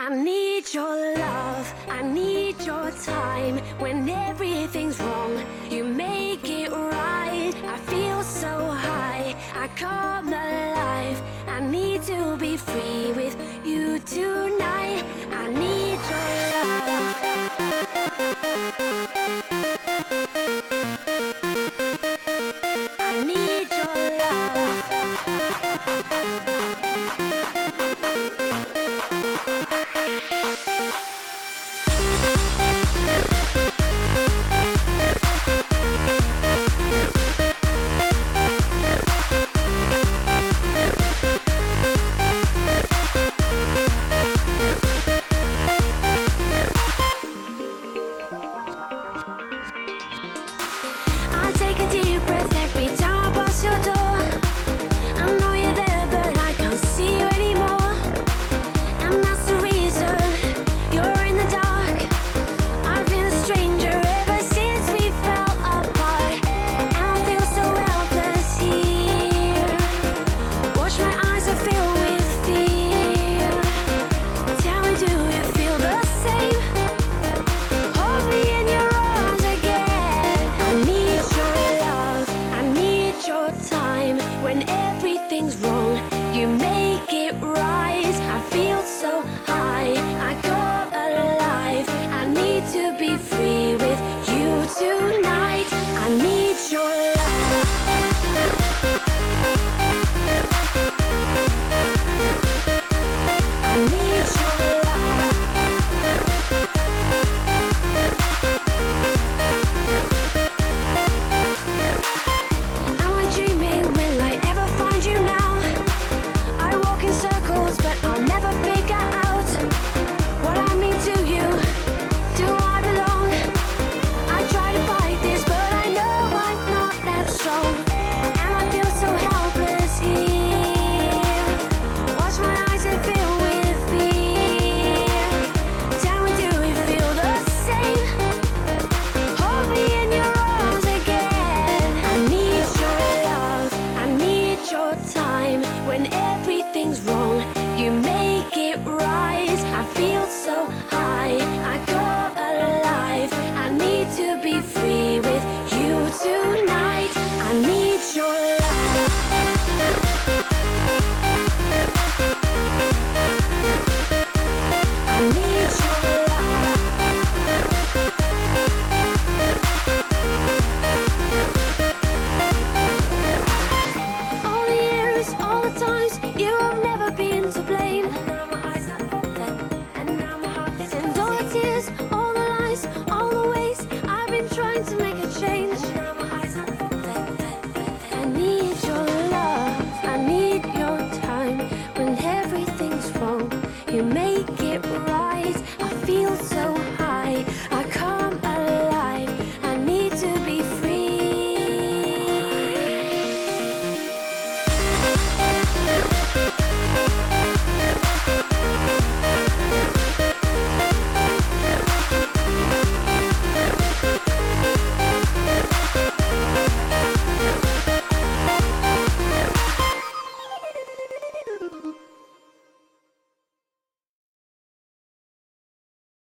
I need your love, I need your time. When everything's wrong, you make it right. I feel so high, I come alive. I need to be free with you tonight. I need your love. I need your love. I take a deep breath every time I pass your door. I know you're there, but I can't see you anymore. And that's the reason you're in the dark. I've been a stranger ever since we fell apart. And I feel so helpless here. Watch my eyes are filled with fear. Tell me, do you feel the same? Hold me in your arms again. I need your love, I need your time. When everything's wrong, you make it right. I feel so high, I come alive. I need to be free with you tonight. I need your love. I need your love. Am I dreaming? Will I ever find you now? I walk in circles, but I'll never figure out what I mean to you. Do I belong? I try to fight this, but I know I'm not that strong. And I feel so helpless here. Watch my eyes and fill with fear. Tell me, do you feel the same? Hold me in your arms again. I need your love, I need your time. When everything's wrong, you make it right. I feel so high, I go